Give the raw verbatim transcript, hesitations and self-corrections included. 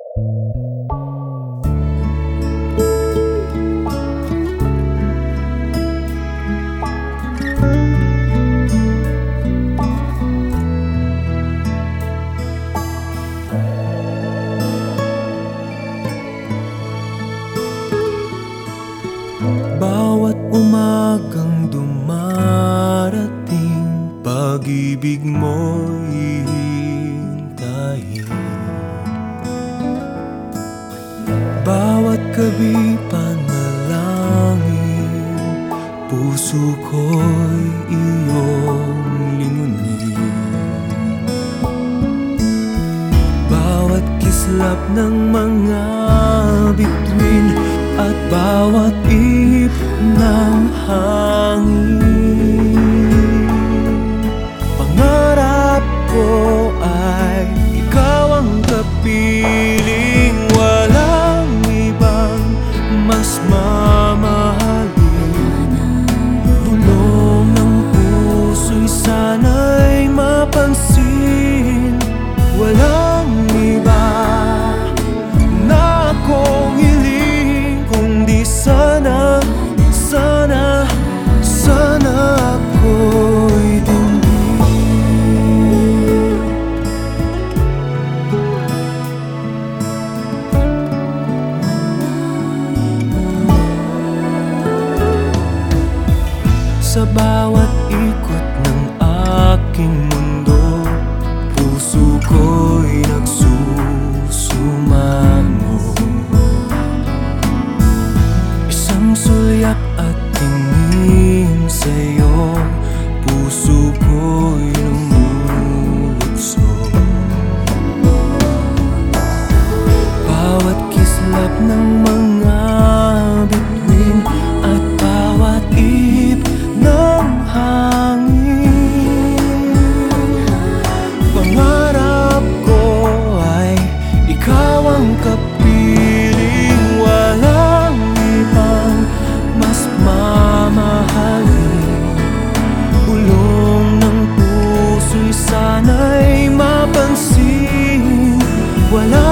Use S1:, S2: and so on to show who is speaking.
S1: Bawat umagang dumarating, pag-ibig mo'y hihintayin. Bawat gabi panalangin, puso ko'y iyong lingunin. Bawat kislap ng mga bituin at bawat ihip ng hangin, pangarap ko ay ikaw ang kapiling. Walang ibang mas mamahalin. Bulong ng puso'y sana'y mapansin. Walang iba na akong hiling, kundi sana, sana, sana ako'y dinggin. Sa bawat ikot ng aking mundo, puso ko'y nagsusumango. Isang sulyap at tingin sa'yo, puso ko'y lumulugso. Bawat kislap ng mga bituin at bawat ihip ng hangin, pangarap ko ay ikaw ang kapiling. Walang ibang mas mamahalin. Bulong ng puso'y sana'y mapansin. Wala